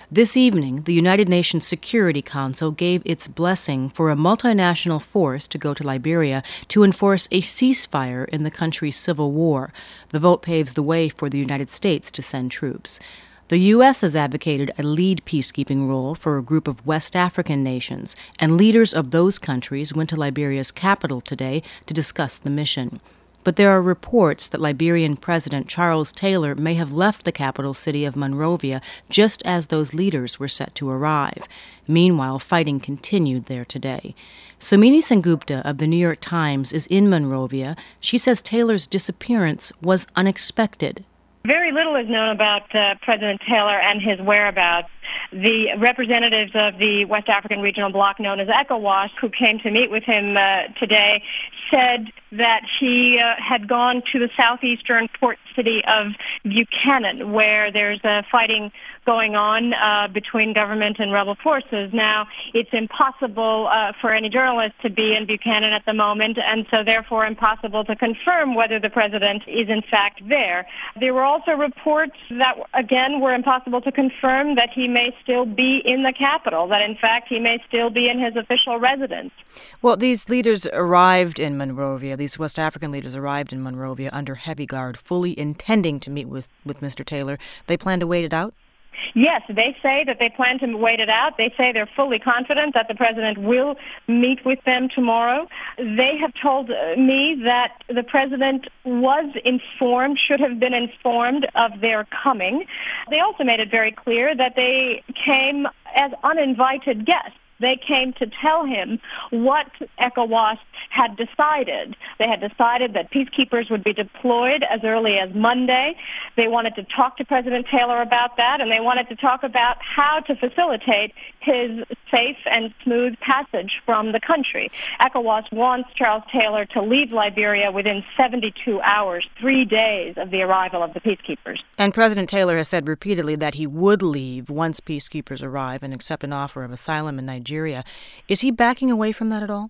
This evening, the United Nations Security Council gave its blessing for a multinational force to go to Liberia to enforce a ceasefire in the country's civil war. The vote paves the way for the United States to send troops. The U.S. has advocated a lead peacekeeping role for a group of West African nations, and leaders of those countries went to Liberia's capital today to discuss the mission. But there are reports that Liberian President Charles Taylor may have left the capital city of Monrovia just as those leaders were set to arrive. Meanwhile, fighting continued there today. Somini Sengupta of the New York Times is in Monrovia. She says Taylor's disappearance was unexpected. Very little is known about President Taylor and his whereabouts. The representatives of the West African Regional Bloc known as ECOWAS, who came to meet with him today, said that he had gone to the southeastern port city of Buchanan, where there's fighting going on between government and rebel forces. Now, it's impossible for any journalist to be in Buchanan at the moment, and so therefore impossible to confirm whether the president is in fact there. There were also reports that, again, were impossible to confirm, that he may still be in the capital, that in fact he may still be in his official residence. Well, these leaders arrived in Monrovia, these West African leaders arrived in Monrovia under heavy guard, fully intending to meet with Mr. Taylor. They plan to wait it out? Yes, they say that they plan to wait it out. They say they're fully confident that the president will meet with them tomorrow. They have told me that the president was informed, should have been informed of their coming. They also made it very clear that they came as uninvited guests. They came to tell him what ECOWAS had decided. They had decided that peacekeepers would be deployed as early as Monday. They wanted to talk to President Taylor about that, and they wanted to talk about how to facilitate his safe and smooth passage from the country. ECOWAS wants Charles Taylor to leave Liberia within 72 hours, 3 days of the arrival of the peacekeepers. And President Taylor has said repeatedly that he would leave once peacekeepers arrive and accept an offer of asylum in Nigeria. Is he backing away from that at all?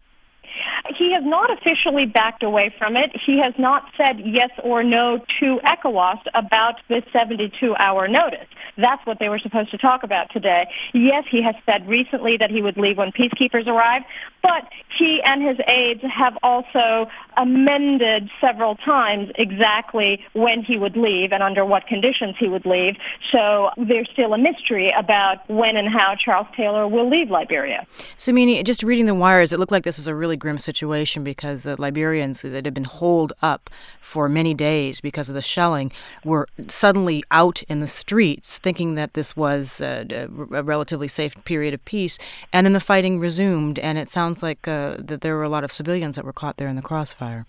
He has not officially backed away from it. He has not said yes or no to ECOWAS about this 72-hour notice. That's what they were supposed to talk about today. Yes, he has said recently that he would leave when peacekeepers arrive, but he and his aides have also amended several times exactly when he would leave and under what conditions he would leave. So there's still a mystery about when and how Charles Taylor will leave Liberia. Somini, just reading the wires, it looked like this was a really grim situation because the Liberians that had been holed up for many days because of the shelling were suddenly out in the streets thinking that this was a relatively safe period of peace. And then the fighting resumed, and it sounds like that there were a lot of civilians that were caught there in the crossfire.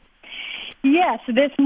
Yes,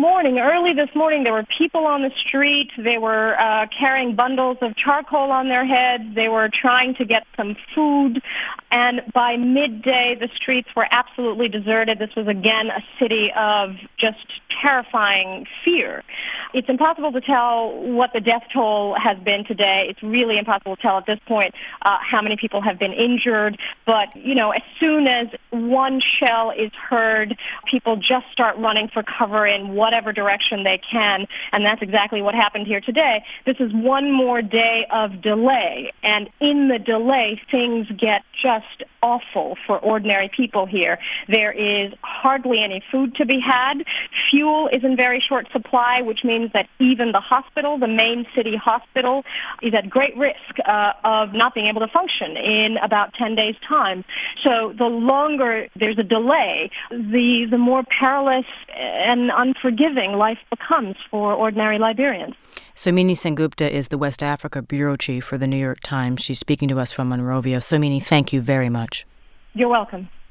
early this morning, there were people on the street. They were carrying bundles of charcoal on their heads. They were trying to get some food. And by midday, the streets were absolutely deserted. This was, again, a city of just terrifying fear. It's impossible to tell what the death toll has been today. It's really impossible to tell at this point how many people have been injured. But, as soon as one shell is heard, people just start running for cover in whatever direction they can, and that's exactly what happened here today. This is one more day of delay, and in the delay, things get just awful for ordinary people here. There is hardly any food to be had. Fuel is in very short supply, which means that even the hospital, the main city hospital, is at great risk of not being able to function in about 10 days' time. So the longer there's a delay, the more perilous and unforgiving life becomes for ordinary Liberians. Somini Sengupta is the West Africa bureau chief for the New York Times. She's speaking to us from Monrovia. Somini, thank you very much. You're welcome.